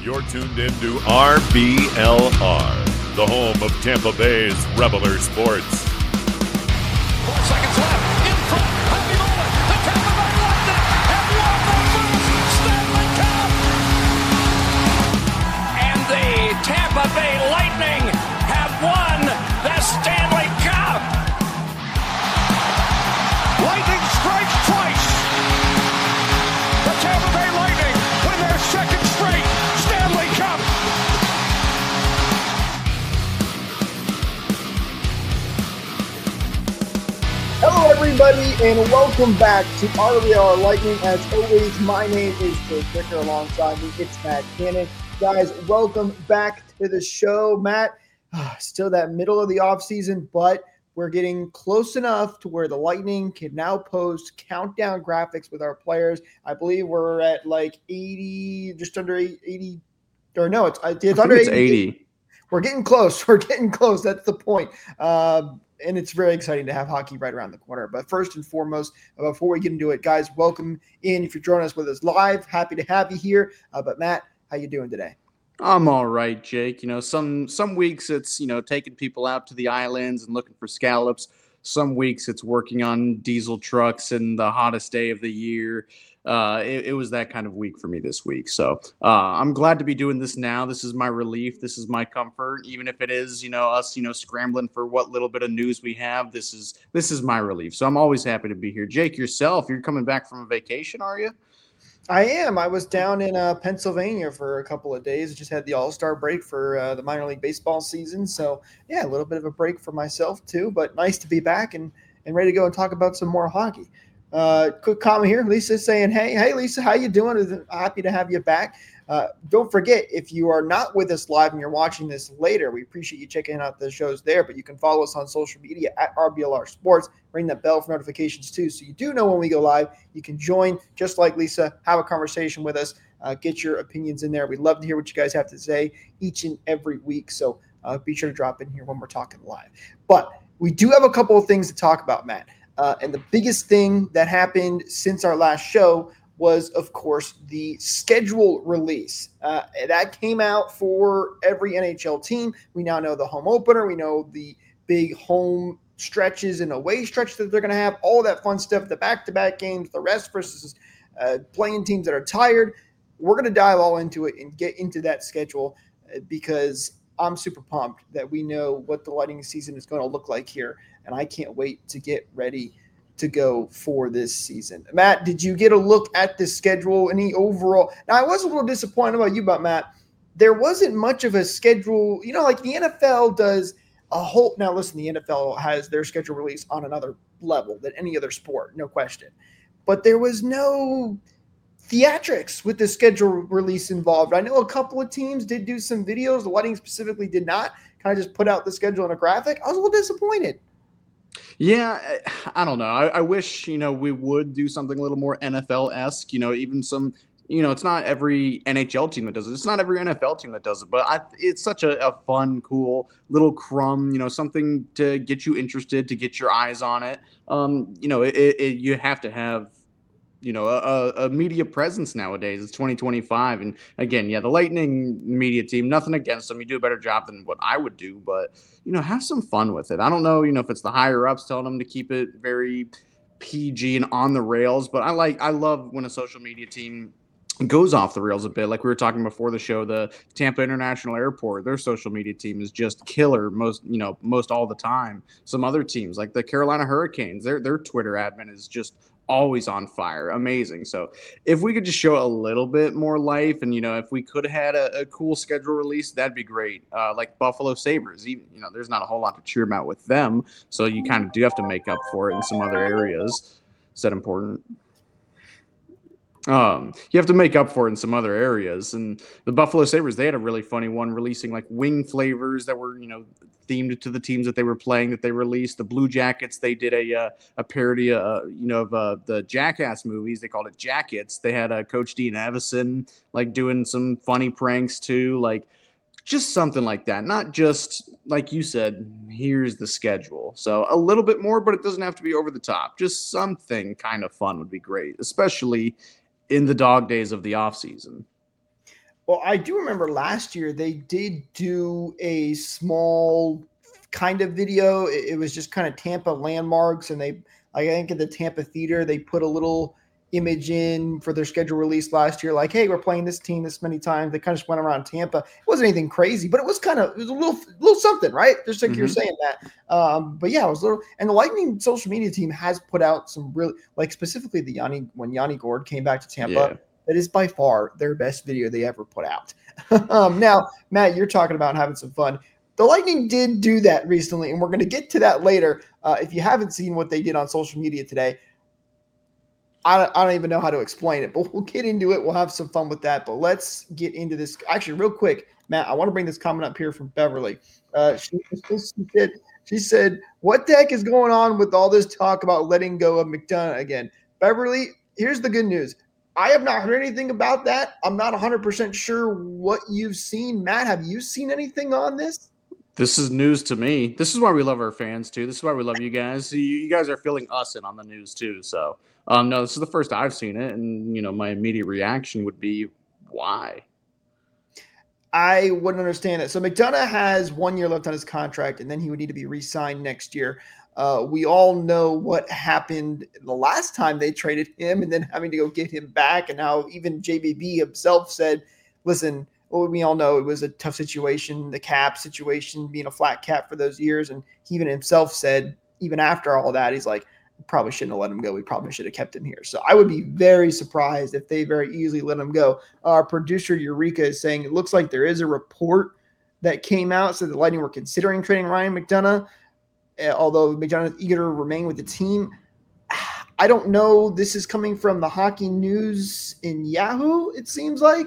You're tuned into RBLR, the home of Tampa Bay's Reveler Sports. 4 seconds left. In front. Happy moment. The Tampa Bay Lightning have won the first Stanley Cup. And the Tampa Bay Lightning have won the Stanley Cup. Lightning strikes twice. The Tampa Bay Lightning win their second straight Stanley Cup. Hello, everybody, and welcome back to RBLR Lightning. As always, my name is Jake Bricker. Alongside me, it's Matt Cannon. Guys, welcome back to the show. Matt, still that middle of the offseason, but we're getting close enough to where the Lightning can now post countdown graphics with our players. I believe we're at like 80, just under 80, or no, it's under 80. We're getting close. We're getting close. That's the point. And it's very exciting to have hockey right around the corner. But first and foremost, before we get into it, guys, welcome in. If you're joining us with us live, happy to have you here. But Matt, how you doing today? I'm all right, Jake. You know, some weeks it's, taking people out to the islands and looking for scallops. Some weeks it's working on diesel trucks and the hottest day of the year. It was that kind of week for me this week. So I'm glad to be doing this now. This is my relief. This is my comfort. Even if it is, us, scrambling for what little bit of news we have, this is my relief. So I'm always happy to be here. Jake, yourself, you're coming back from a vacation, are you? I am. I was down in Pennsylvania for a couple of days. Just had the All-Star break for the minor league baseball season. So, yeah, a little bit of a break for myself too, but nice to be back and ready to go and talk about some more hockey. Quick comment here. Lisa saying, hey, Lisa, how you doing? Happy to have you back. Don't forget, if you are not with us live and you're watching this later, we appreciate you checking out the shows there, but you can follow us on social media at RBLR Sports. Ring that bell for notifications too, so you do know when we go live. You can join, just like Lisa, have a conversation with us, get your opinions in there. We'd love to hear what you guys have to say each and every week, so be sure to drop in here when we're talking live. But we do have a couple of things to talk about, Matt. And the biggest thing that happened since our last show was, of course, the schedule release. That came out for every NHL team. We now know the home opener. We know the big home stretches and away stretch that they're going to have, all that fun stuff, the back-to-back games, the rest versus playing teams that are tired. We're going to dive all into it and get into that schedule because I'm super pumped that we know what the Lightning season is going to look like here, and I can't wait to get ready to go for this season. Matt, did you get a look at the schedule? Any overall? Now, I was a little disappointed about you, but Matt, there wasn't much of a schedule. Like the NFL does a whole – now, listen, the NFL has their schedule release on another level than any other sport, no question. But there was no theatrics with the schedule release involved. I know a couple of teams did do some videos. The Lightning specifically did not kind of just put out the schedule in a graphic. I was a little disappointed. Yeah, I don't know. I wish, we would do something a little more NFL-esque, even some, it's not every NHL team that does it. It's not every NFL team that does it, but it's such a fun, cool little crumb, something to get you interested, to get your eyes on it. You have to have, a media presence nowadays. It's 2025. And again, the Lightning media team, nothing against them. You do a better job than what I would do, but, have some fun with it. I don't know, if it's the higher ups telling them to keep it very PG and on the rails, but I love when a social media team goes off the rails a bit. Like we were talking before the show, the Tampa International Airport, their social media team is just killer most all the time. Some other teams like the Carolina Hurricanes, their Twitter admin is just always on fire. Amazing. So if we could just show a little bit more life and, if we could have had a cool schedule release, that'd be great. Like Buffalo Sabres, even, there's not a whole lot to cheer about with them. So you kind of do have to make up for it in some other areas. Is that important? You have to make up for it in some other areas. And the Buffalo Sabres, they had a really funny one releasing like wing flavors that were, themed to the teams that they were playing that they released. The Blue Jackets, they did a parody, of the Jackass movies. They called it Jackets. They had Coach Dean Evison like doing some funny pranks too, like just something like that. Not just like you said, here's the schedule. So a little bit more, but it doesn't have to be over the top. Just something kind of fun would be great, especially in the dog days of the off season. Well, I do remember last year they did do a small kind of video. It was just kind of Tampa landmarks, and I think at the Tampa Theater, they put a little image in for their schedule release last year, like, hey, we're playing this team this many times. They kind of just went around Tampa. It wasn't anything crazy, but it was a little something, right? Just like you're saying that. But yeah, it was a little. And the Lightning social media team has put out some really, like specifically when Yanni Gourde came back to Tampa. Yeah. That is by far their best video they ever put out. Now, Matt, you're talking about having some fun. The Lightning did do that recently, and we're going to get to that later. If you haven't seen what they did on social media today, I don't even know how to explain it, but we'll get into it. We'll have some fun with that. But let's get into this. Actually, real quick, Matt, I want to bring this comment up here from Beverly. She said, what the heck is going on with all this talk about letting go of McDonough again? Beverly, here's the good news. I have not heard anything about that. I'm not 100% sure what you've seen. Matt, have you seen anything on this? This is news to me. This is why we love our fans, too. This is why we love you guys. You guys are filling us in on the news, too. So, no, this is the first I've seen it. And, my immediate reaction would be, why? I wouldn't understand it. So McDonough has 1 year left on his contract, and then he would need to be re-signed next year. We all know what happened the last time they traded him and then having to go get him back, and how even JBB himself said, listen, well, we all know it was a tough situation, the cap situation, being a flat cap for those years. And he even himself said, even after all that, he's like, probably shouldn't have let him go. We probably should have kept him here. So I would be very surprised if they very easily let him go. Our producer Eureka is saying it looks like there is a report that came out, so the Lightning were considering trading Ryan McDonough, although McDonough is eager to remain with the team. I don't know. This is coming from the Hockey News in Yahoo, it seems like.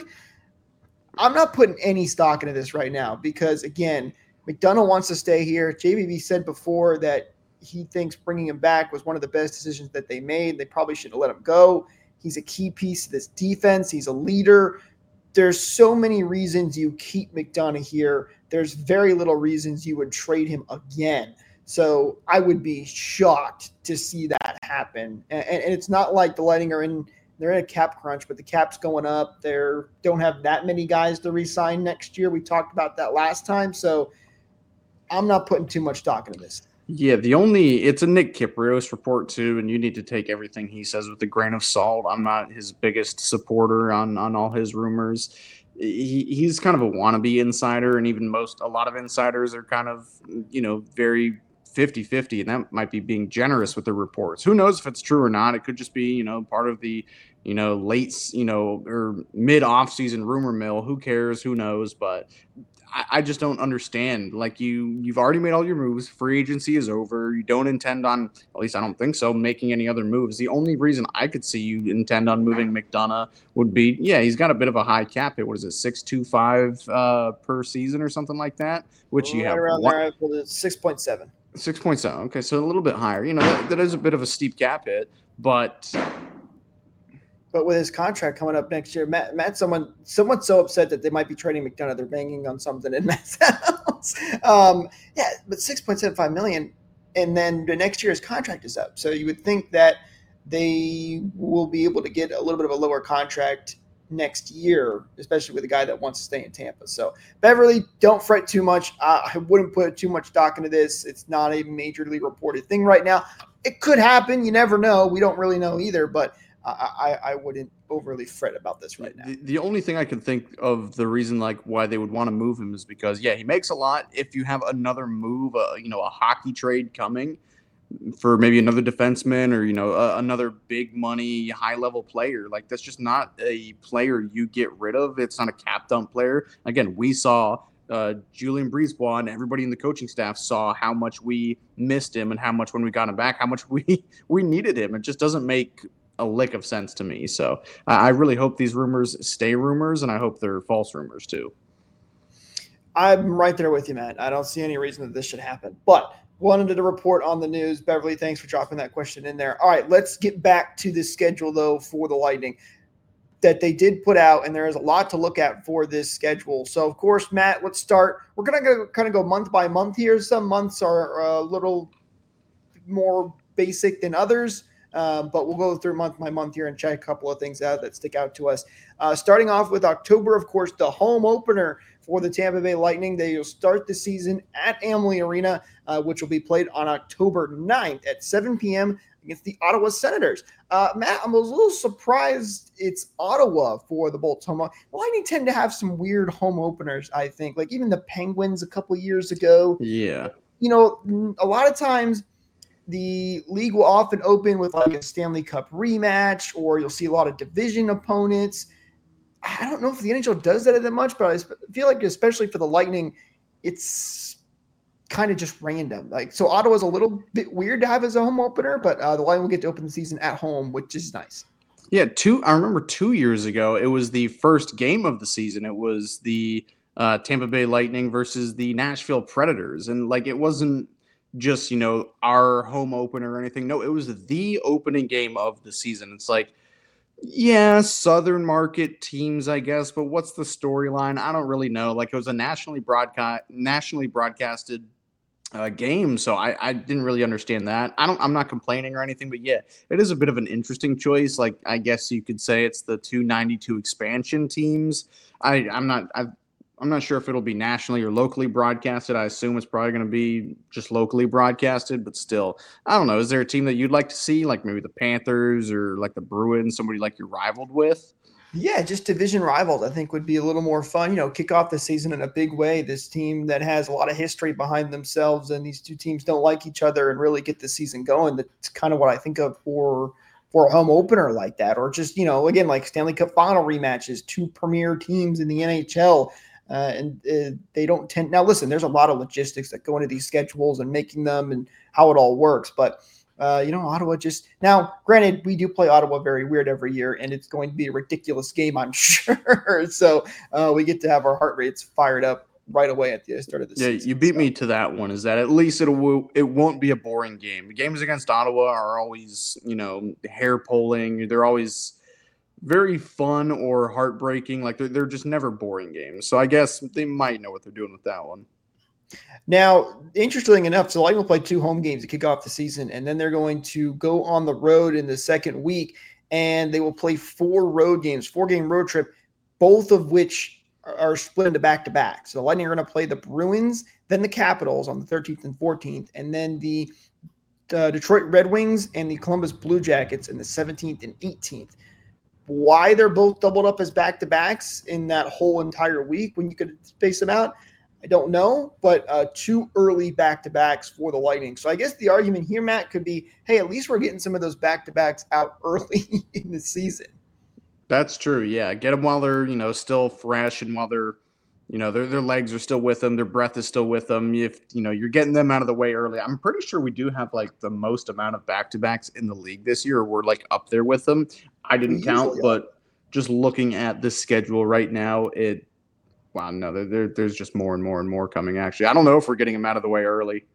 I'm not putting any stock into this right now because, again, McDonough wants to stay here. JBB said before that he thinks bringing him back was one of the best decisions that they made. They probably should have let him go. He's a key piece of this defense. He's a leader. There's so many reasons you keep McDonough here. There's very little reasons you would trade him again. So I would be shocked to see that happen. And it's not like the Lightning they're in a cap crunch, but the cap's going up. They don't have that many guys to re-sign next year. We talked about that last time. So I'm not putting too much stock into this. Yeah, it's a Nick Kypreos report too, and you need to take everything he says with a grain of salt. I'm not his biggest supporter on all his rumors. He's kind of a wannabe insider, and even a lot of insiders are kind of, very 50-50, and that might be being generous with the reports. Who knows if it's true or not? It could just be, part of the, late, or mid off-season rumor mill. Who cares? Who knows? But I just don't understand. Like you've already made all your moves. Free agency is over. You don't intend on, at least I don't think so, making any other moves. The only reason I could see you intend on moving McDonough would be, he's got a bit of a high cap hit. What is it, 6.25 per season or something like that? Which you have around there, 6.7. 6.7. Okay, so a little bit higher. That is a bit of a steep cap hit, but with his contract coming up next year, Matt, someone's so upset that they might be trading McDonough. They're banging on something in Matt's house. But $6.75 million, and then the next year his contract is up. So you would think that they will be able to get a little bit of a lower contract next year, especially with a guy that wants to stay in Tampa. So Beverly, don't fret too much. I wouldn't put too much stock into this. It's not a majorly reported thing right now. It could happen. You never know. We don't really know either, but I wouldn't overly fret about this right now. The only thing I can think of the reason why they would want to move him is because, he makes a lot. If you have another move, a hockey trade coming for maybe another defenseman or, another big money, high level player, that's just not a player you get rid of. It's not a cap dump player. Again, we saw Julien Brisebois and everybody in the coaching staff saw how much we missed him and how much when we got him back, how much we needed him. It just doesn't make a lick of sense to me. So I really hope these rumors stay rumors, and I hope they're false rumors too. I'm right there with you, Matt. I don't see any reason that this should happen, but wanted to report on the news. Beverly, thanks for dropping that question in there. All right, let's get back to the schedule, though, for the Lightning that they did put out, and there is a lot to look at for this schedule. So, of course, Matt, let's start. We're going to kind of go month by month here. Some months are a little more basic than others. But we'll go through month by month here and check a couple of things out that stick out to us. Starting off with October, of course, the home opener for the Tampa Bay Lightning. They will start the season at Amalie Arena, which will be played on October 9th at 7 p.m. against the Ottawa Senators. Matt, I'm a little surprised it's Ottawa for the Bolts home. The Lightning tend to have some weird home openers, I think. Like even the Penguins a couple years ago. Yeah. You know, a lot of times the league will often open with like a Stanley Cup rematch, or you'll see a lot of division opponents. I don't know if the NHL does that that much, but I feel like especially for the Lightning, it's kind of just random. Like, so Ottawa's a little bit weird to have as a home opener, but the Lightning will get to open the season at home, which is nice. Yeah, I remember 2 years ago, it was the first game of the season. It was the Tampa Bay Lightning versus the Nashville Predators. And like, it wasn't just, you know, our home opener or anything. No, it was the opening game of the season. It's like, yeah, Southern market teams, I guess, but what's the storyline? I don't really know. Like, it was a nationally broadcasted game, so I didn't really understand that. I'm not complaining or anything, but yeah, it is a bit of an interesting choice. Like, I guess you could say it's the 292 expansion teams. I'm not sure if it'll be nationally or locally broadcasted. I assume it's probably going to be just locally broadcasted, but still, I don't know. Is there a team that you'd like to see, like maybe the Panthers or like the Bruins, somebody like you're rivaled with? Yeah, just division rivals, I think, would be a little more fun. You know, kick off the season in a big way. This team that has a lot of history behind themselves, and these two teams don't like each other, and really get the season going. That's kind of what I think of for a home opener like that, or just, you know, again, like Stanley Cup final rematches, two premier teams in the NHL. And they don't tend – now, listen, there's a lot of logistics that go into these schedules and making them and how it all works. But, you know, Ottawa just – now, granted, we do play Ottawa very weird every year, and it's going to be a ridiculous game, I'm sure. So we get to have our heart rates fired up right away at the start of the season. Yeah, you beat me to that one, is that at least it won't be a boring game. The games against Ottawa are always, you know, hair-pulling. They're always – very fun or heartbreaking. Like they're just never boring games. So I guess they might know what they're doing with that one. Now, interesting enough, so Lightning will play 2 home games to kick off the season, and then they're going to go on the road in the second week, and they will play 4 road games, 4-game road trip, both of which are split into back-to-back. So the Lightning are going to play the Bruins, then the Capitals on the 13th and 14th, and then the Detroit Red Wings and the Columbus Blue Jackets in the 17th and 18th. Why they're both doubled up as back-to-backs in that whole entire week when you could space them out, I don't know, but 2 early back-to-backs for the Lightning. So I guess the argument here, Matt, could be, hey, at least we're getting some of those back-to-backs out early in the season. That's true, yeah. Get them while they're, you know, still fresh and while they're, you know, their legs are still with them, their breath is still with them. If, you know, you're getting them out of the way early. I'm pretty sure we do have, like, the most amount of back-to-backs in the league this year. We're, like, up there with them. I didn't count, but just looking at the schedule right now, there's just more and more and more coming, actually. I don't know if we're getting them out of the way early.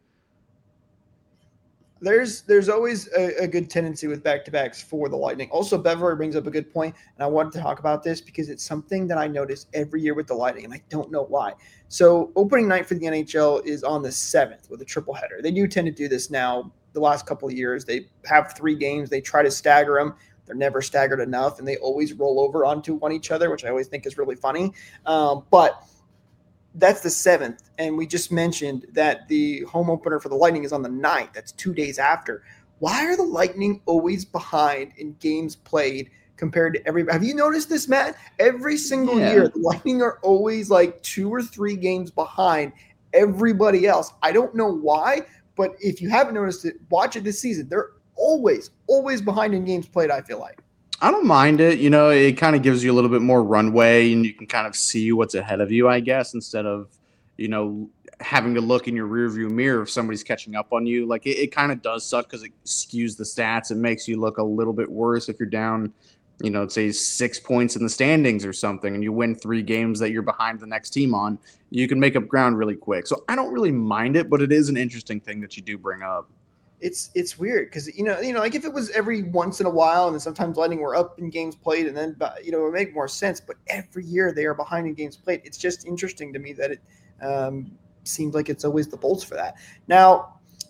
There's always a good tendency with back-to-backs for the Lightning. Also, Beverly brings up a good point, and I wanted to talk about this because it's something that I notice every year with the Lightning, and I don't know why. So opening night for the NHL is on the 7th with a triple header. They do tend to do this now the last couple of years. They have 3 games. They try to stagger them. They're never staggered enough, and they always roll over onto one each other, which I always think is really funny. But that's the 7th, and we just mentioned that the home opener for the Lightning is on the 9th. That's 2 days after. Why are the Lightning always behind in games played compared to everybody? Have you noticed this, Matt? Every single year, the Lightning are always like 2 or 3 games behind everybody else. I don't know why, but if you haven't noticed it, watch it this season. They're always behind in games played, I feel like. I don't mind it. You know, it kind of gives you a little bit more runway and you can kind of see what's ahead of you, I guess, instead of, you know, having to look in your rearview mirror if somebody's catching up on you. Like it kind of does suck because it skews the stats. It makes you look a little bit worse if you're down, you know, say 6 points in the standings or something and you win 3 games that you're behind the next team on. You can make up ground really quick. So I don't really mind it, but it is an interesting thing that you do bring up. It's weird because, you know, like if it was every once in a while and then sometimes Lightning were up in games played and then, you know, it would make more sense. But every year they are behind in games played. It's just interesting to me that it seems like it's always the Bolts for that. Now,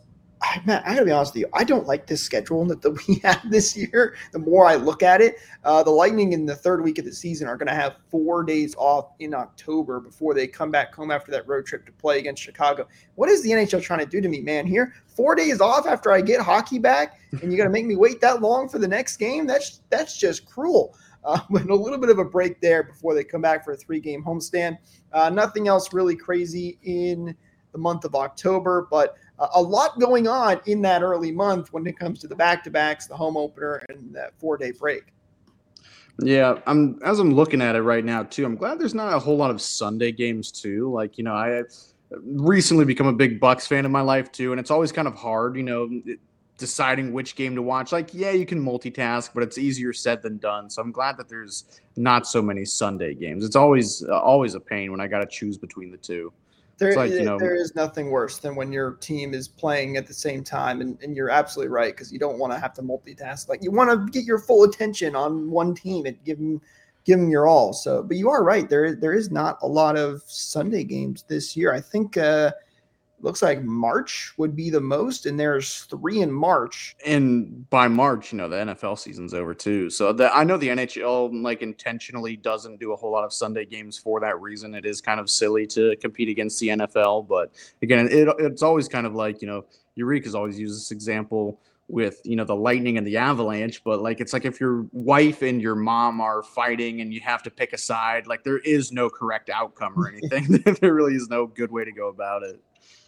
Matt, I gotta be honest with you. I don't like this schedule that we have this year. The more I look at it, the Lightning in the third week of the season are going to have 4 days off in October before they come back home after that road trip to play against Chicago. What is the NHL trying to do to me, man? Here, 4 days off after I get hockey back, and you got to make me wait that long for the next game? That's just cruel. But a little bit of a break there before they come back for a 3-game homestand. Nothing else really crazy in the month of October, but a lot going on in that early month when it comes to the back-to-backs, the home opener, and that 4-day break. Yeah, as I'm looking at it right now too, I'm glad there's not a whole lot of Sunday games too. Like, I have recently become a big Bucks fan in my life too, and it's always kind of hard, deciding which game to watch. Like, yeah, you can multitask, but it's easier said than done. So I'm glad that there's not so many Sunday games. It's always a pain when I got to choose between the two. There is nothing worse than when your team is playing at the same time, and you're absolutely right, because you don't want to have to multitask. Like, you want to get your full attention on one team and give them your all. So, but you are right. There is not a lot of Sunday games this year. I think looks like March would be the most, and there's 3 in March. And by March, the NFL season's over too. So I know the NHL intentionally doesn't do a whole lot of Sunday games for that reason. It is kind of silly to compete against the NFL, but again, it's always kind of like, Eureka's always used this example with, the Lightning and the Avalanche, but it's like if your wife and your mom are fighting and you have to pick a side, there is no correct outcome or anything. There really is no good way to go about it.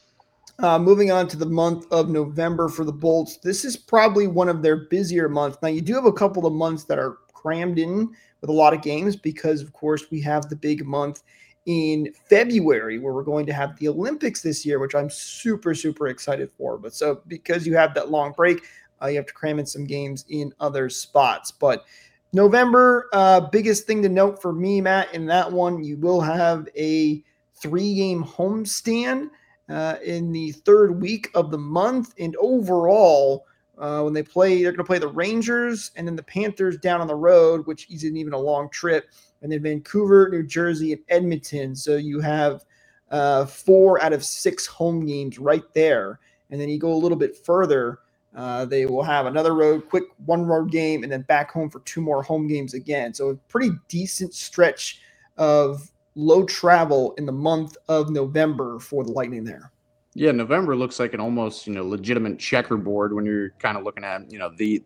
Moving on to the month of November for the Bolts. This is probably one of their busier months. Now, you do have a couple of months that are crammed in with a lot of games because, of course, we have the big month in February where we're going to have the Olympics this year, which I'm super, super excited for. But so because you have that long break, you have to cram in some games in other spots. But November, biggest thing to note for me, Matt, in that one, you will have a 3-game homestand in the third week of the month. And overall, when they're going to play the Rangers and then the Panthers down on the road, which isn't even a long trip, and then Vancouver, New Jersey, and Edmonton. So you have 4 out of 6 home games right there. And then you go a little bit further, they will have another quick 1 road game, and then back home for 2 more home games again. So a pretty decent stretch of low travel in the month of November for the Lightning there. Yeah, November looks like an almost, legitimate checkerboard when you're kind of looking at,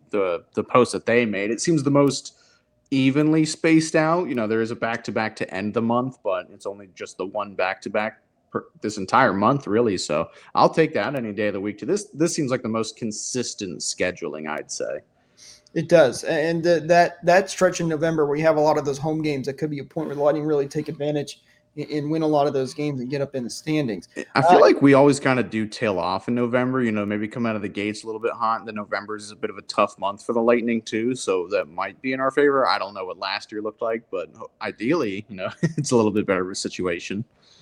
the post that they made. It seems the most evenly spaced out. There is a back-to-back to end the month, but it's only just the one back-to-back this entire month, really. So I'll take that any day of the week. This seems like the most consistent scheduling, I'd say. It does. And that stretch in November where you have a lot of those home games, that could be a point where the Lightning really take advantage and win a lot of those games and get up in the standings. I feel like we always kind of do tail off in November, maybe come out of the gates a little bit hot. The November is a bit of a tough month for the Lightning too, so that might be in our favor. I don't know what last year looked like, but ideally, it's a little bit better of a situation.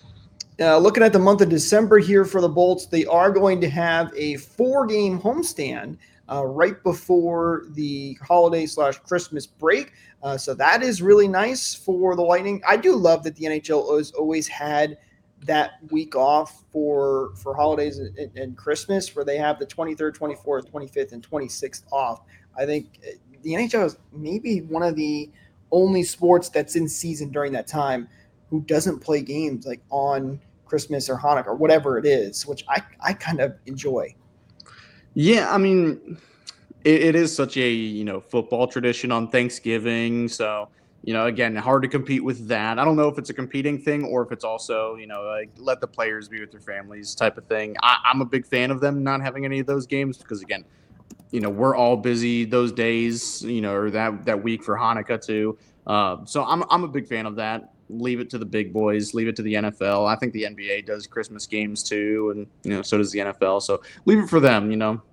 Looking at the month of December here for the Bolts, they are going to have a 4-game homestand right before the holiday/Christmas break. So that is really nice for the Lightning. I do love that the NHL has always had that week off for holidays and Christmas, where they have the 23rd, 24th, 25th, and 26th off. I think the NHL is maybe one of the only sports that's in season during that time who doesn't play games on Christmas or Hanukkah or whatever it is, which I kind of enjoy. Yeah, I mean, it is such a, football tradition on Thanksgiving. So, again, hard to compete with that. I don't know if it's a competing thing or if it's also, let the players be with their families type of thing. I'm a big fan of them not having any of those games because, again, we're all busy those days, or that week for Hanukkah too. So I'm a big fan of that. Leave it to the big boys, leave it to the NFL. I think the NBA does Christmas games too, and so does the NFL. So leave it for them,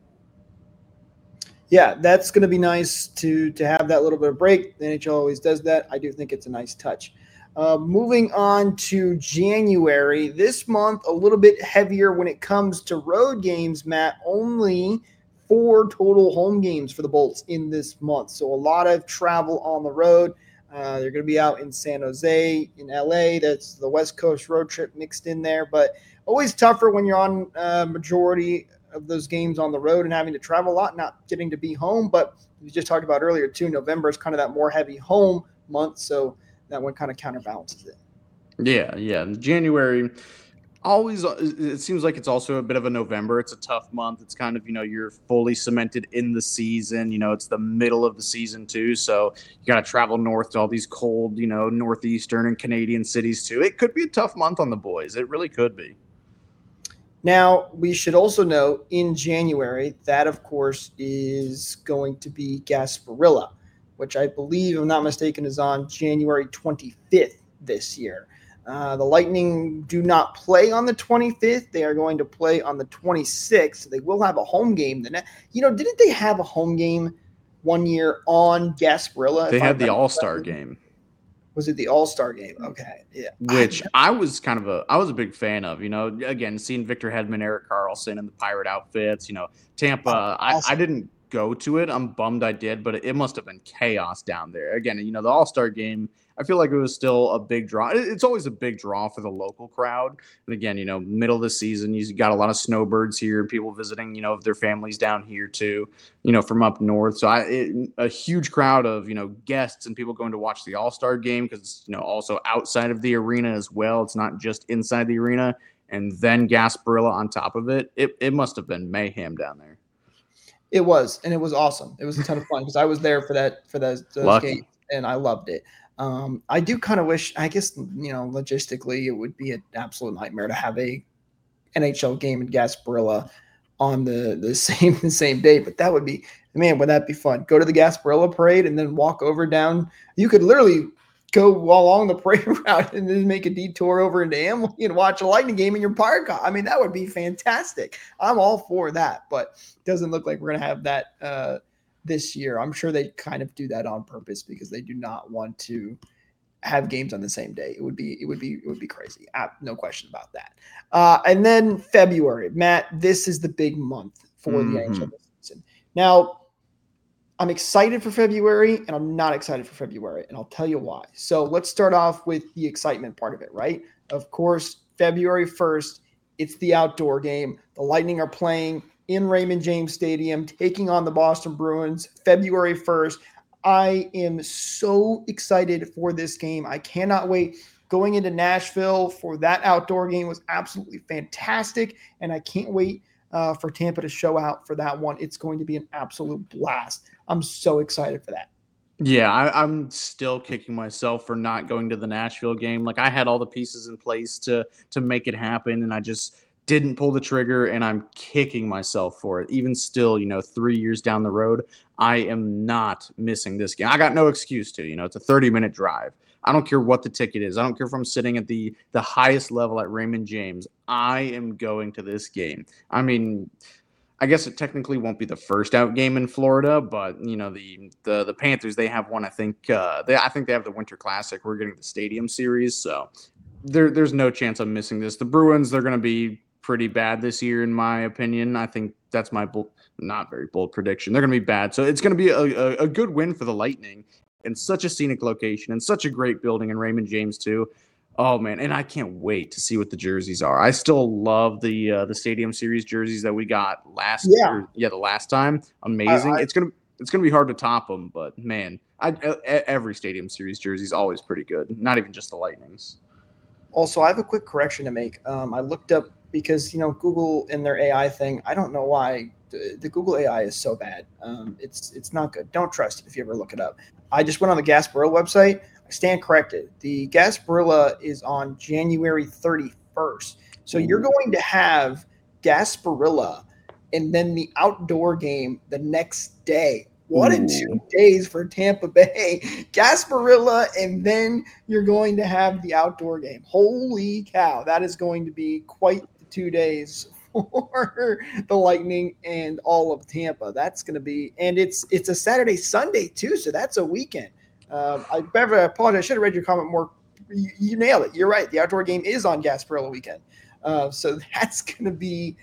Yeah, that's going to be nice to have that little bit of break. The NHL always does that. I do think it's a nice touch. Moving on to January, this month a little bit heavier when it comes to road games, Matt. Only 4 total home games for the Bolts in this month. So a lot of travel on the road. They're going to be out in San Jose, in LA. That's the West Coast road trip mixed in there, but always tougher when you're on majority of those games on the road and having to travel a lot, not getting to be home. But we just talked about earlier too, November is kind of that more heavy home month, so that one kind of counterbalances it. Yeah. January always, it seems like it's also a bit of a November. It's a tough month. It's kind of, you're fully cemented in the season. It's the middle of the season too, so you got to travel north to all these cold, northeastern and Canadian cities too. It could be a tough month on the boys. It really could be. Now, we should also know in January that, of course, is going to be Gasparilla, which I believe, if I'm not mistaken, is on January 25th this year. The Lightning do not play on the 25th. They are going to play on the 26th. So they will have a home game. Didn't they have a home game one year on Gasparilla? They had the All-Star game. Was it the All-Star game? Okay, yeah. Which I was a big fan of. Again, seeing Victor Hedman, Erik Karlsson in the Pirate outfits. Tampa. Awesome. I didn't go to it. I'm bummed I did, but it must have been chaos down there. Again, the All-Star game, I feel like it was still a big draw. It's always a big draw for the local crowd. And again, middle of the season, you got a lot of snowbirds here, people visiting, their families down here too, from up north. So a huge crowd of, guests and people going to watch the All-Star game because it's, also outside of the arena as well. It's not just inside the arena. And then Gasparilla on top of it. It must have been mayhem down there. It was, and it was awesome. It was a ton of fun because I was there for those games, and I loved it. I do kind of wish, I guess, logistically, it would be an absolute nightmare to have a NHL game in Gasparilla on the same day. But that would be, man, would that be fun? Go to the Gasparilla parade and then walk over down. You could literally go along the parade route and then make a detour over into Amalie and watch a Lightning game in your park. I mean, that would be fantastic. I'm all for that, but it doesn't look like we're going to have that this year. I'm sure they kind of do that on purpose because they do not want to have games on the same day. It would be crazy. No question about that. And then February, Matt, this is the big month for the NHL season. Now, I'm excited for February and I'm not excited for February, and I'll tell you why. So let's start off with the excitement part of it, right? Of course, February 1st, it's the outdoor game. The Lightning are playing in Raymond James Stadium, taking on the Boston Bruins, February 1st. I am so excited for this game. I cannot wait. Going into Nashville for that outdoor game was absolutely fantastic, and I can't wait for Tampa to show out for that one. It's going to be an absolute blast. I'm so excited for that. Yeah, I'm still kicking myself for not going to the Nashville game. Like, I had all the pieces in place to make it happen, and I just didn't pull the trigger, and I'm kicking myself for it. Even still, 3 years down the road, I am not missing this game. I got no excuse to. It's a 30-minute drive. I don't care what the ticket is. I don't care if I'm sitting at the highest level at Raymond James. I am going to this game. I mean, I guess it technically won't be the first out game in Florida, but the Panthers, they have one. I think they have the Winter Classic. We're getting the Stadium Series, so there's no chance I'm missing this. The Bruins, they're going to be pretty bad this year, in my opinion. I think that's my not very bold prediction. They're going to be bad, so it's going to be a good win for the Lightning in such a scenic location and such a great building in Raymond James too. Oh man, and I can't wait to see what the jerseys are. I still love the Stadium Series jerseys that we got last year. Yeah, the last time. Amazing. It's gonna be hard to top them, but man, every Stadium Series jersey is always pretty good. Not even just the Lightning's. Also, I have a quick correction to make. I looked up because Google and their AI thing. I don't know why the Google AI is so bad. It's not good. Don't trust it if you ever look it up. I just went on the Gasparilla website. I stand corrected. The Gasparilla is on January 31st. So you're going to have Gasparilla and then the outdoor game the next day. 1 and 2 days for Tampa Bay. Gasparilla, and then you're going to have the outdoor game. Holy cow. That is going to be quite the 2 days for the Lightning and all of Tampa. That's going to be, and it's a Saturday, Sunday too, so that's a weekend. I apologize. I should have read your comment more. You nailed it. You're right. The outdoor game is on Gasparilla weekend, so that's going to be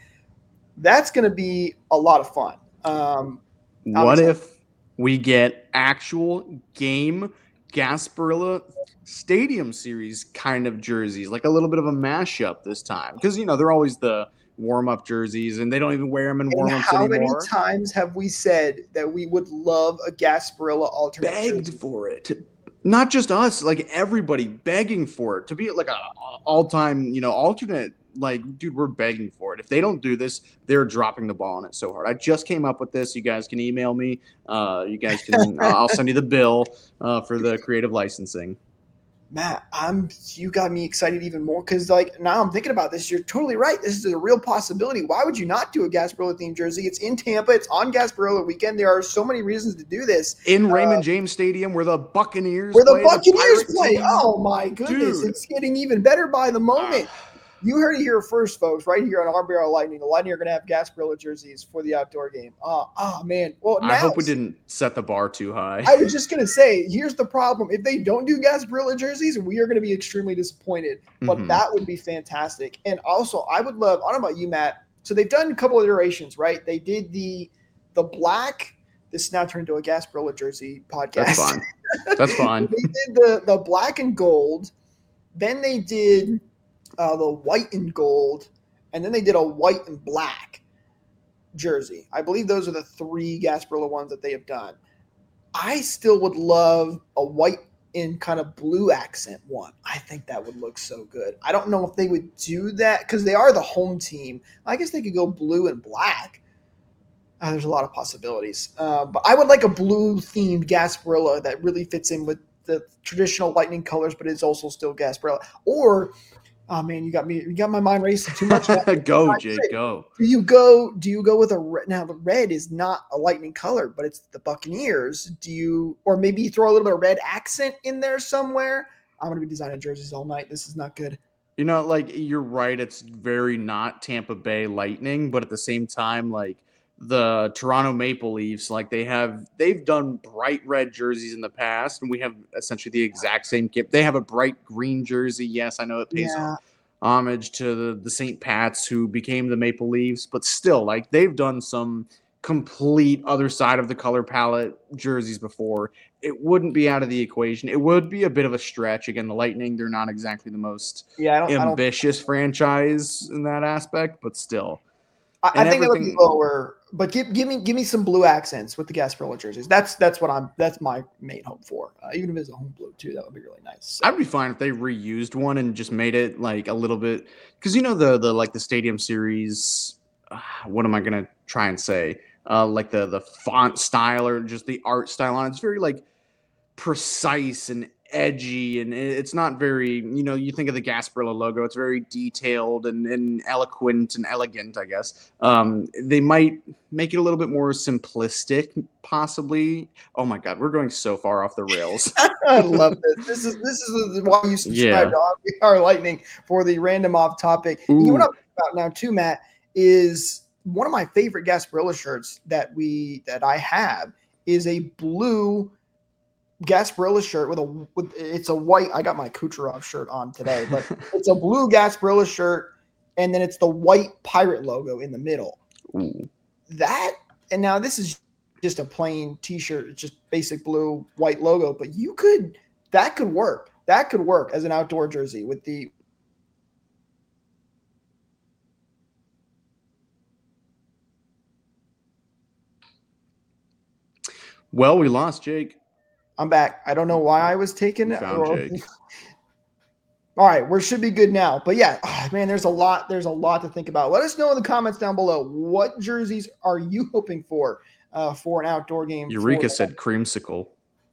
a lot of fun. What if we get actual game Gasparilla Stadium Series kind of jerseys, like a little bit of a mashup this time? Because they're always the warm-up jerseys, and they don't even wear them in warm-ups How anymore. many times have we said that we would love a Gasparilla alternate Begged jersey? for it. Not just us, like everybody begging for it to be like a all-time, alternate. Like, dude, we're begging for it. If they don't do this, they're dropping the ball on it so hard. I just came up with this. You guys can email me. You guys can. I'll send you the bill for the creative licensing. Matt, you got me excited even more because now I'm thinking about this. You're totally right. This is a real possibility. Why would you not do a Gasparilla themed jersey? It's in Tampa. It's on Gasparilla weekend. There are so many reasons to do this. In Raymond James Stadium, where the Buccaneers play. Oh my goodness. Dude. It's getting even better by the moment. You heard it here first, folks, right here on RBR Lightning. The Lightning are going to have Gasparilla jerseys for the outdoor game. Oh, man. Well, I hope we didn't set the bar too high. I was just going to say, here's the problem. If they don't do Gasparilla jerseys, we are going to be extremely disappointed. But that would be fantastic. And also, I don't know about you, Matt. So they've done a couple of iterations, right? They did the black. This is now turned into a Gasparilla jersey podcast. That's fine. They did the black and gold. Then they did the white and gold, and then they did a white and black jersey. I believe those are the 3 Gasparilla ones that they have done. I still would love a white and kind of blue accent one. I think that would look so good. I don't know if they would do that because they are the home team. I guess they could go blue and black. There's a lot of possibilities. But I would like a blue-themed Gasparilla that really fits in with the traditional Lightning colors, but it's also still Gasparilla. Or – oh man, you got my mind racing too much. Go, Jake, go. Do you go with a red? Now the red is not a Lightning color, but it's the Buccaneers. Or maybe throw a little bit of red accent in there somewhere? I'm gonna be designing jerseys all night. This is not good. You're right. It's very not Tampa Bay Lightning, but at the same time, the Toronto Maple Leafs, they've done bright red jerseys in the past, and we have essentially the exact same kit. They have a bright green jersey. Yes, I know it pays homage to the St. Pats who became the Maple Leafs, but still, they've done some complete other side of the color palette jerseys before. It wouldn't be out of the equation. It would be a bit of a stretch. Again, the Lightning, they're not exactly the most ambitious franchise in that aspect, but still. I think it would be lower, but give me some blue accents with the Gasparilla jerseys. That's my main hope for. Even if it's a home blue too, that would be really nice. So. I'd be fine if they reused one and just made it a little bit, because the Stadium Series. What am I gonna try and say? The font style or just the art style on it. It's very precise and edgy, and it's not very, you think of the Gasparilla logo, it's very detailed and eloquent and elegant, I guess. They might make it a little bit more simplistic, possibly. Oh my God, we're going so far off the rails. I love this. This is why you subscribe to RBR Lightning for the random off topic. You know what I'm talking about now too, Matt, is one of my favorite Gasparilla shirts that I have is a blue Gasparilla shirt with it's a white. I got my Kucherov shirt on today, but it's a blue Gasparilla shirt, and then it's the white pirate logo in the middle. Ooh. And now this is just a plain T-shirt. It's just basic blue white logo, but that could work. That could work as an outdoor jersey with the. Well, we lost Jake. I'm back. I don't know why I was taken. Jake. All right, we should be good now. But yeah, man, there's a lot to think about. Let us know in the comments down below. What jerseys are you hoping for an outdoor game? Eureka said creamsicle.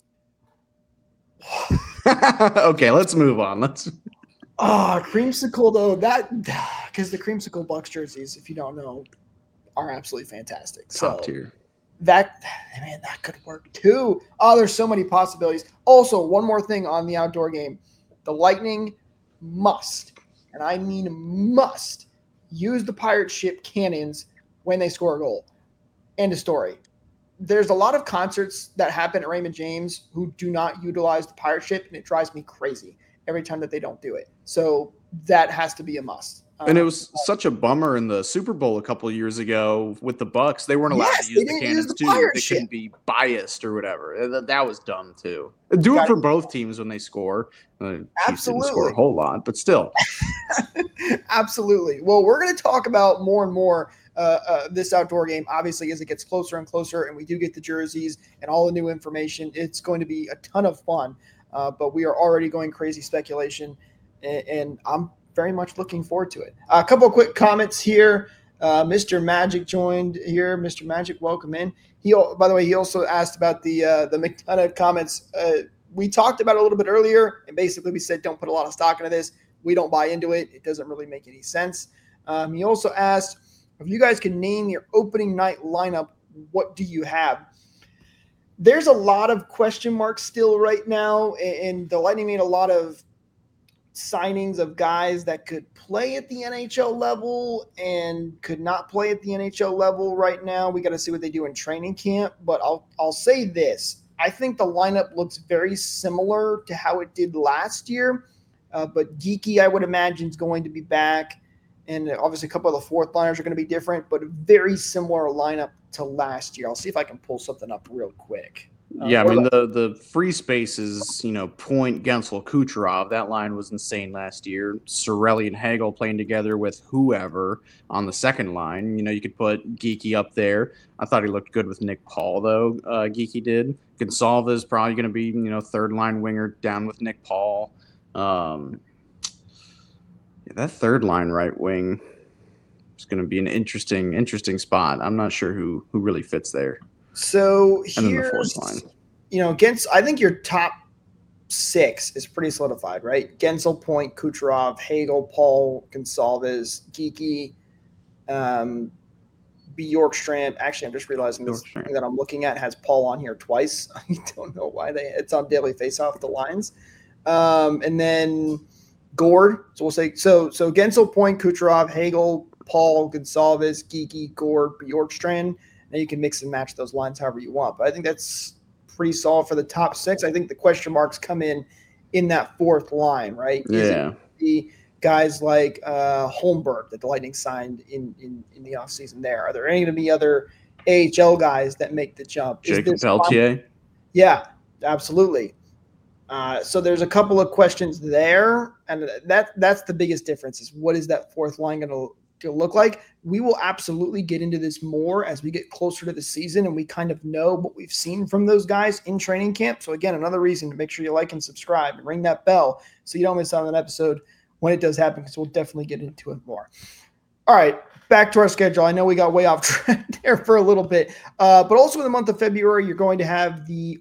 Okay, let's move on. Creamsicle though, because the Creamsicle Bucks jerseys, if you don't know, are absolutely fantastic. Top tier. That could work too. Oh, there's so many possibilities. Also, one more thing on the outdoor game. The Lightning must, and I mean must, use the pirate ship cannons when they score a goal. End of story. There's a lot of concerts that happen at Raymond James who do not utilize the pirate ship, and it drives me crazy. every time that they don't do it. So that has to be a must. And it was such a bummer in the Super Bowl a couple of years ago with the Bucks. They weren't allowed to use the cannons too. They couldn't be biased or whatever. That was dumb too. Do it for both teams when they score. Chiefs didn't score a whole lot, but still. Absolutely. Well, we're going to talk about more and more this outdoor game, obviously, as it gets closer and closer, and we do get the jerseys and all the new information. It's going to be a ton of fun, but we are already going crazy speculation, and I'm very much looking forward to it. A couple of quick comments here. Mr. Magic joined here. Mr. Magic, welcome in. By the way, he also asked about the McDonough comments. We talked about it a little bit earlier, and basically we said don't put a lot of stock into this. We don't buy into it. It doesn't really make any sense. He also asked, if you guys can name your opening night lineup, what do you have? There's a lot of question marks still right now, and the Lightning made a lot of signings of guys that could play at the NHL level and could not play at the NHL level right now. We got to see what they do in training camp, but I'll say this. I think the lineup looks very similar to how it did last year, but Geeky, I would imagine, is going to be back, and obviously a couple of the fourth liners are going to be different, but a very similar lineup to last year. I'll see if I can pull something up real quick. Yeah, I mean, the free spaces, Point, Gensel, Kucherov, that line was insane last year. Cirelli and Hagel playing together with whoever on the second line. You could put Geeky up there. I thought he looked good with Nick Paul, though. Geeky did. Gonsalves is probably going to be, third line winger down with Nick Paul. That third line right wing is going to be an interesting spot. I'm not sure who really fits there. So and then the fourth line. I think your top six is pretty solidified, right? Gensel, Point, Kucherov, Hagel, Paul, Gonsalves, Geeky, Bjorkstrand. Actually, I'm just realizing this thing that I'm looking at has Paul on here twice. I don't know why it's on Daily Faceoff, the lines. And then Gord. So we'll say so Gensel, Point, Kucherov, Hagel, Paul, Gonsalves, Geeky, Gord, Bjorkstrand. Now you can mix and match those lines however you want. But I think that's pretty solid for the top six. I think the question marks come in that fourth line, right? Yeah. The guys like Holmberg that the Lightning signed in the offseason there. Are there any going to be other AHL guys that make the jump? Jacob Pelletier? Yeah, absolutely. So there's a couple of questions there. And that's the biggest difference is what is that fourth line going to look like? We will absolutely get into this more as we get closer to the season and we kind of know what we've seen from those guys in training camp. So again, another reason to make sure you like and subscribe and ring that bell so you don't miss out on an episode when it does happen, because we'll definitely get into it more. All right, back to our schedule. I know we got way off track there for a little bit, but also in the month of February, you're going to have the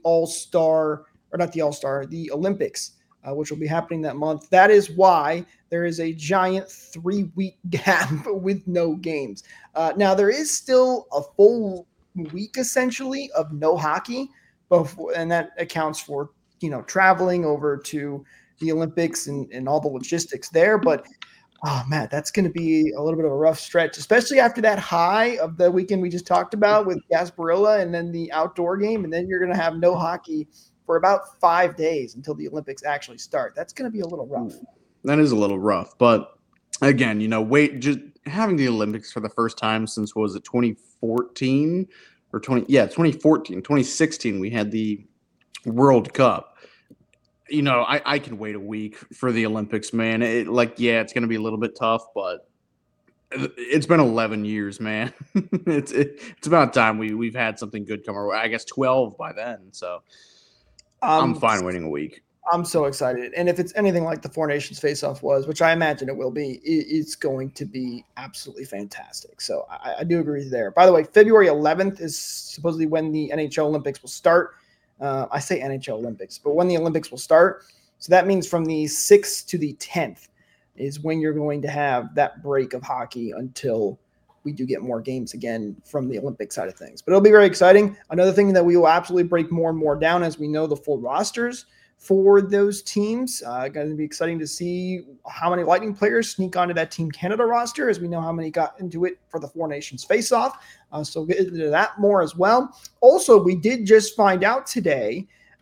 the Olympics, which will be happening that month. That is why there is a giant 3-week gap with no games. Now, there is still a full week, essentially, of no hockey, and that accounts for, traveling over to the Olympics and all the logistics there. But, oh, man, that's going to be a little bit of a rough stretch, especially after that high of the weekend we just talked about with Gasparilla and then the outdoor game, and then you're going to have no hockey for about 5 days until the Olympics actually start. That's going to be a little rough. That is a little rough, but again, just having the Olympics for the first time since 2014 or 2016, we had the World Cup. I can wait a week for the Olympics, man. It's going to be a little bit tough, but it's been 11 years, man. It's about time we've had something good come our way. I guess 12 by then, so I'm fine waiting a week. I'm so excited. And if it's anything like the Four Nations face-off was, which I imagine it will be, it's going to be absolutely fantastic. So I do agree with you there. By the way, February 11th is supposedly when the NHL Olympics will start. I say NHL Olympics, but when the Olympics will start. So that means from the 6th to the 10th is when you're going to have that break of hockey until we do get more games again from the Olympic side of things. But it'll be very exciting. Another thing that we will absolutely break more and more down as we know the full rosters for those teams. Going to be exciting to see how many Lightning players sneak onto that Team Canada roster, as we know how many got into it for the Four Nations face-off. So we'll get into that more as well. Also, we did just find out today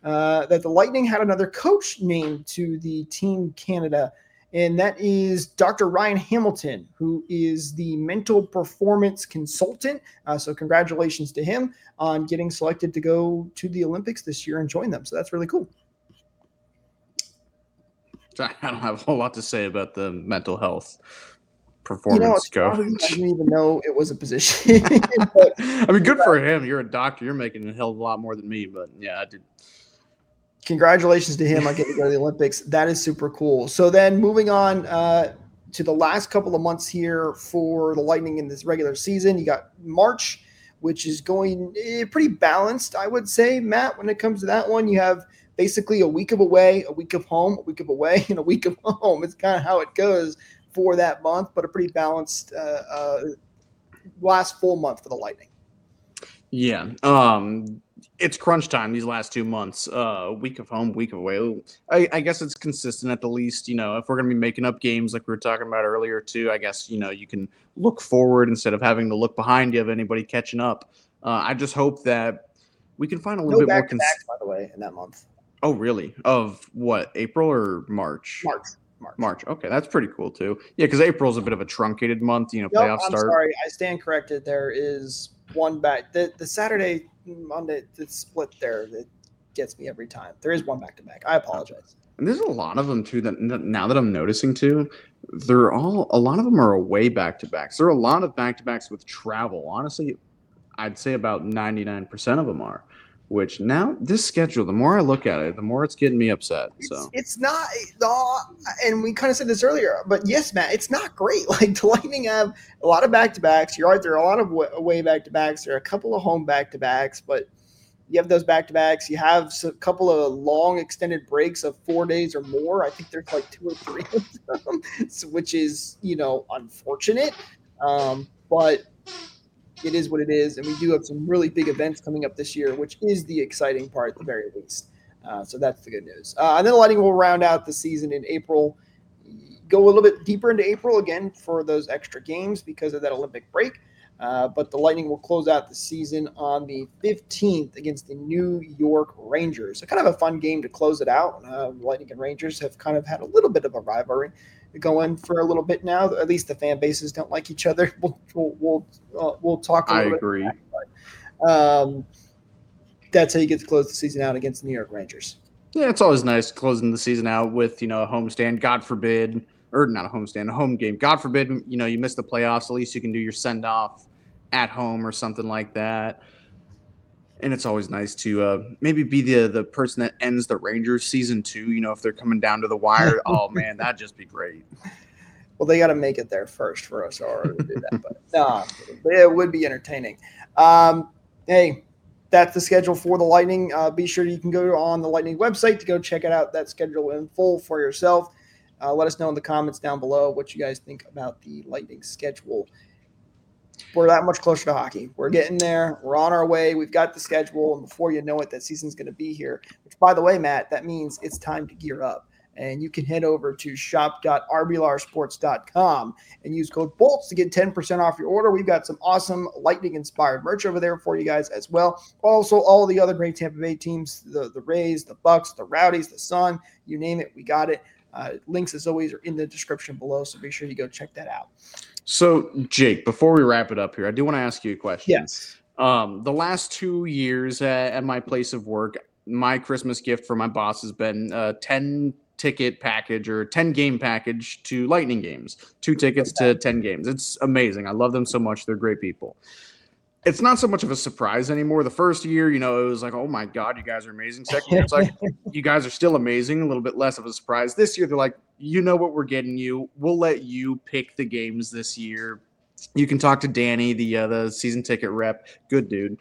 that the Lightning had another coach named to the Team Canada, and that is Dr. Ryan Hamilton, who is the mental performance consultant. So congratulations to him on getting selected to go to the Olympics this year and join them. So that's really cool. I don't have a whole lot to say about the mental health performance coach. I didn't even know it was a position. But, I mean, good for him. You're a doctor. You're making a hell of a lot more than me. But yeah, I did. Congratulations to him on getting to go to the Olympics. That is super cool. So then moving on to the last couple of months here for the Lightning in this regular season, you got March, which is going pretty balanced, I would say, Matt, when it comes to that one. You have basically a week of away, a week of home, a week of away, and a week of home. It's kind of how it goes for that month, but a pretty balanced last full month for the Lightning. Yeah. It's crunch time these last 2 months. Week of home, week of away. I guess it's consistent at the least. You know, if we're going to be making up games like we were talking about earlier too, I guess, you know, you can look forward instead of having to look behind you of anybody catching up. I just hope that we can find a little bit more by the way, in that month. Oh, really? Of what, April or March? March. Okay, that's pretty cool too. Yeah, because April's a bit of a truncated month. You know, playoffs start. I'm sorry, I stand corrected. There is one back. The Saturday, Monday, the split there that gets me every time. There is one back-to-back. I apologize. And there's a lot of them too that now that I'm noticing too, a lot of them are away back-to-backs. There are a lot of back-to-backs with travel. Honestly, I'd say about 99% of them are. Which now this schedule, the more I look at it, the more it's getting me upset. So it's not, and we kind of said this earlier, but yes, Matt, it's not great. Like the Lightning have a lot of back-to-backs. You're right, there are a lot of away back-to-backs. There are a couple of home back-to-backs, but you have those back-to-backs. You have a couple of long extended breaks of 4 days or more. I think there's like 2 or 3 of them, which is, you know, unfortunate. But it is what it is, and we do have some really big events coming up this year, which is the exciting part at the very least. So that's the good news. And then the Lightning will round out the season in April, go a little bit deeper into April again for those extra games because of that Olympic break. But the Lightning will close out the season on the 15th against the New York Rangers. So kind of a fun game to close it out. Lightning and Rangers have kind of had a little bit of a rivalry going for a little bit now. At least the fan bases don't like each other. We'll talk. I agree. That's how you get to close the season out against the New York Rangers. Yeah, it's always nice closing the season out with, you know, a homestand. God forbid, or not a homestand, a home game. God forbid, you know, you miss the playoffs. At least you can do your send off at home or something like that. And it's always nice to maybe be the person that ends the Rangers season 2. You know, if they're coming down to the wire, oh man, that'd just be great. Well, they got to make it there first for us to do that. But it would be entertaining. Hey, that's the schedule for the Lightning. Be sure you can go on the Lightning website to go check it out, that schedule in full for yourself. Let us know in the comments down below what you guys think about the Lightning schedule. We're that much closer to hockey. We're getting there. We're on our way. We've got the schedule. And before you know it, that season's going to be here. Which, by the way, Matt, that means it's time to gear up. And you can head over to shop.rblarsports.com and use code BOLTS to get 10% off your order. We've got some awesome Lightning-inspired merch over there for you guys as well. Also, all the other great Tampa Bay teams, the Rays, the Bucks, the Rowdies, the Sun, you name it, we got it. Links, as always, are in the description below, so be sure you go check that out. So, Jake, before we wrap it up here, I do want to ask you a question. Yes. The last 2 years at my place of work, my Christmas gift for my boss has been 10-ticket package or 10-game package to Lightning games, 2 tickets to 10 games. It's amazing. I love them so much. They're great people. It's not so much of a surprise anymore. The first year, you know, it was like, oh my God, you guys are amazing. Second year, it's like, you guys are still amazing. A little bit less of a surprise. This year, they're like, you know what we're getting you. We'll let you pick the games this year. You can talk to Danny, the season ticket rep. Good dude.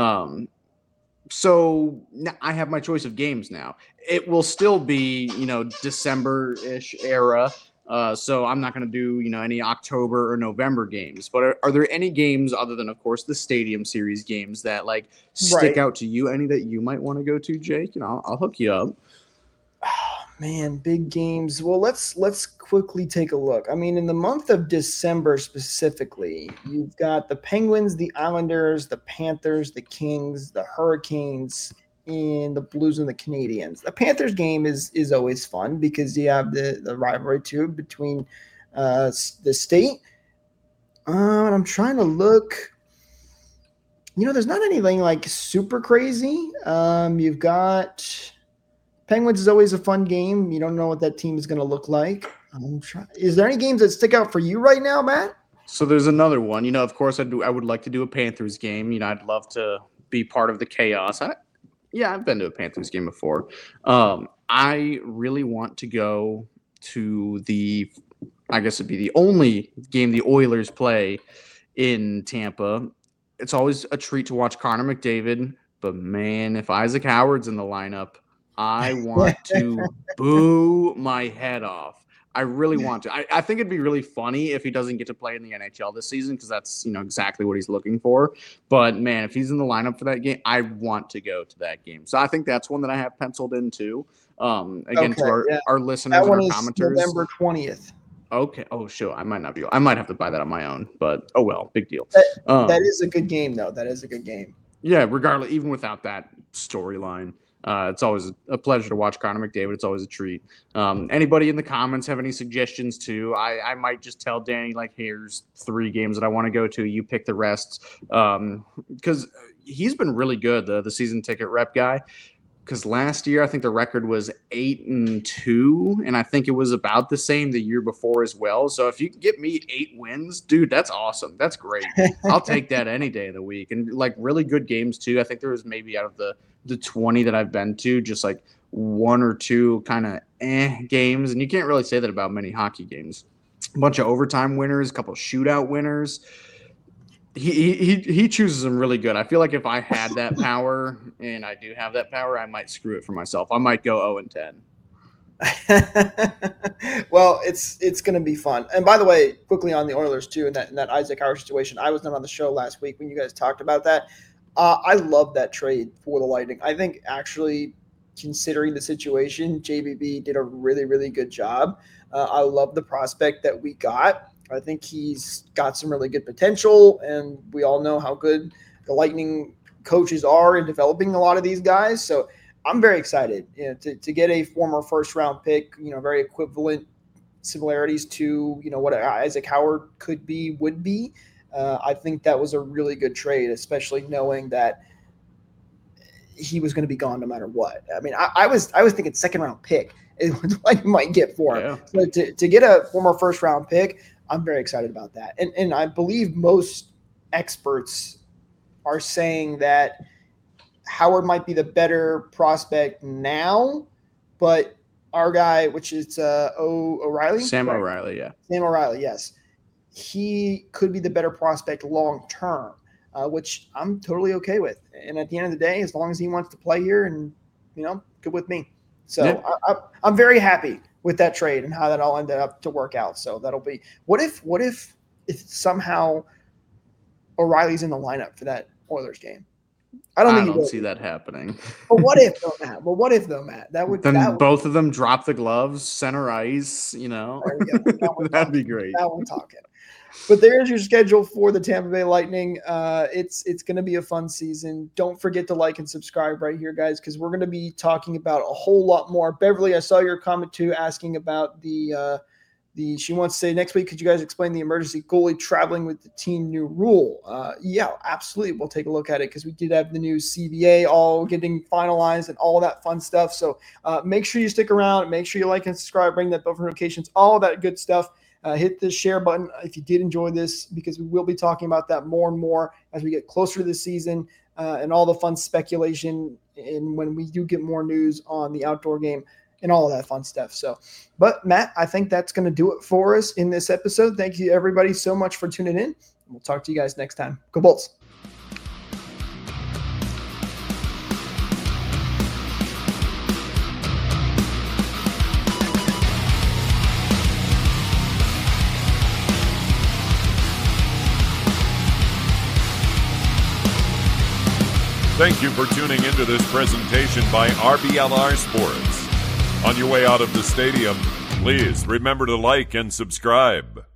So I have my choice of games now. It will still be, you know, December-ish era. So I'm not going to do, you know, any October or November games. But are there any games other than, of course, the Stadium Series games that like stick out to you? Any that you might want to go to, Jake? You know, I'll hook you up. Oh, man, big games. Well, let's quickly take a look. I mean, in the month of December specifically, you've got the Penguins, the Islanders, the Panthers, the Kings, the Hurricanes, in the Blues and the Canadiens. The Panthers game is always fun because you have the rivalry too between the state. And I'm trying to look. There's not anything like super crazy. You've got Penguins is always a fun game. You don't know what that team is going to look like. Is there any games that stick out for you right now, Matt? So there's another one. Of course, I would like to do a Panthers game. I'd love to be part of the chaos. I've been to a Panthers game before. I really want to go to I guess it'd be the only game the Oilers play in Tampa. It's always a treat to watch Connor McDavid, but man, if Isaac Howard's in the lineup, I want to boo my head off. I really want to. I think it'd be really funny if he doesn't get to play in the NHL this season because that's exactly what he's looking for. But man, if he's in the lineup for that game, I want to go to that game. So I think that's one that I have penciled in too. To our listeners that and one our is commenters. November 20th. Okay. Oh, sure. I might not be. I might have to buy that on my own. But oh well, big deal. That is a good game, though. That is a good game. Yeah. Regardless, even without that storyline. It's always a pleasure to watch Connor McDavid. It's always a treat. Anybody in the comments have any suggestions too? I might just tell Danny, here's 3 games that I want to go to. You pick the rest. Because he's been really good, the season ticket rep guy. Because last year, I think the record was 8-2, and I think it was about the same the year before as well. So if you can get me 8 wins, dude, that's awesome. That's great. I'll take that any day of the week. And really good games too. I think there was maybe out of the 20 that I've been to, just 1 or 2 kind of games. And you can't really say that about many hockey games. A bunch of overtime winners, a couple of shootout winners. He chooses them really good. I feel like if I had that power, and I do have that power, I might screw it for myself. I might go 0-10. Well, it's going to be fun. And by the way, quickly on the Oilers too, and that Isaac Howard situation, I was not on the show last week when you guys talked about that. I love that trade for the Lightning. I think actually, considering the situation, JBB did a really, really good job. I love the prospect that we got. I think he's got some really good potential, and we all know how good the Lightning coaches are in developing a lot of these guys. So I'm very excited to get a former first-round pick, very equivalent similarities to, what Isaac Howard would be. I think that was a really good trade, especially knowing that he was going to be gone no matter what. I mean, I was thinking second-round pick is what you might get for him. Yeah. So to get a former first-round pick, I'm very excited about that. And I believe most experts are saying that Howard might be the better prospect now, but our guy, which is O'Reilly? Sam O'Reilly, yeah. Sam O'Reilly, yes. He could be the better prospect long term, which I'm totally okay with. And at the end of the day, as long as he wants to play here, and good with me. So yeah. I'm very happy with that trade and how that all ended up to work out. So that'll be what if somehow O'Reilly's in the lineup for that Oilers game? I don't see that happening. But what if though, Matt? Both of them drop the gloves, center ice. There we go. That'd be great. That one talking. But there's your schedule for the Tampa Bay Lightning. It's going to be a fun season. Don't forget to like and subscribe right here, guys, because we're going to be talking about a whole lot more. Beverly, I saw your comment too, asking about she wants to say next week, could you guys explain the emergency goalie traveling with the team new rule? Yeah, absolutely. We'll take a look at it because we did have the new CBA all getting finalized and all that fun stuff. So make sure you stick around. Make sure you like and subscribe, ring that bell for notifications, all that good stuff. Hit the share button if you did enjoy this, because we will be talking about that more and more as we get closer to the season and all the fun speculation and when we do get more news on the outdoor game and all of that fun stuff. So, but Matt, I think that's going to do it for us in this episode. Thank you everybody so much for tuning in. We'll talk to you guys next time. Go Bolts. Thank you for tuning into this presentation by RBLR Sports. On your way out of the stadium, please remember to like and subscribe.